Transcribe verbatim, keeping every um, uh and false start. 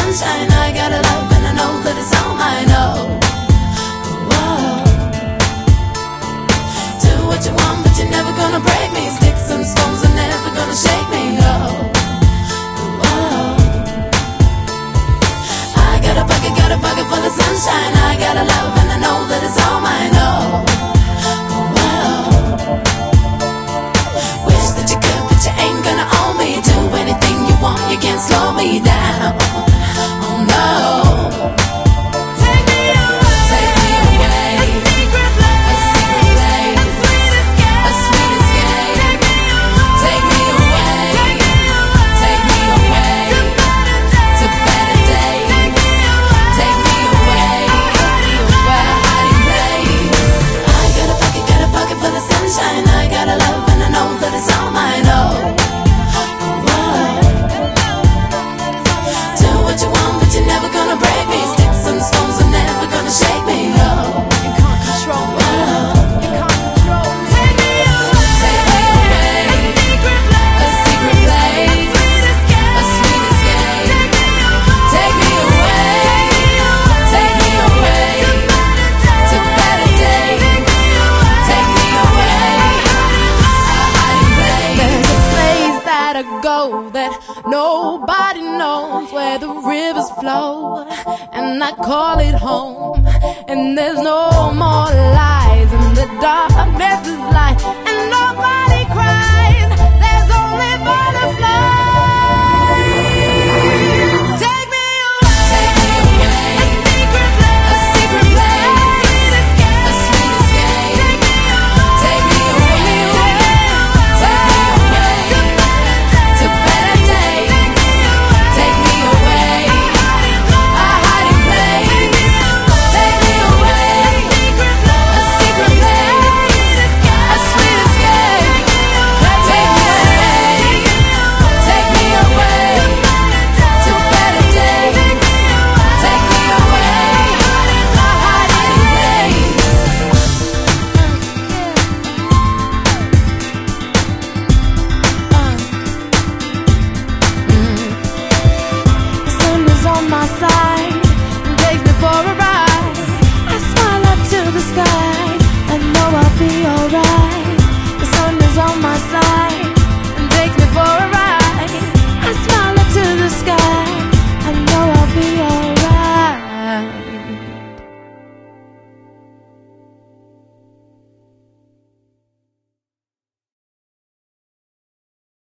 sunshine. I got a love and I know that it's all mine. Oh, whoa. Do what you want, but you're never gonna break me. Sticks and stones are never gonna shake me. Oh, whoa. I got a pocket, got a pocket full of sunshine. I got a love and I know that it's all mine. Oh, whoa. Wish that you could, but you ain't gonna own me. Do anything you want, you can't slow me down. Oh no. Take me away, take me away. A secret place, a secret place, a sweet escape, a sweet escape. Take me away, take me away, take me away to better days. Take me away, where a hiding place. I got a pocket, got a pocket full of sunshine. I got a love and I know that it's all mine. Oh, you want, but you're never gonna break me. Sticks and stones are never gonna shake me. Oh, you can't control me. Oh, you can't control me. Take me away, take me away. A secret place, a secret place, a sweet escape. Take me away, take me away to better days. Take me away, a hiding place. There's a place that I go that nobody knows, where the rivers flow, and I call it home. And there's no more lies in the dark.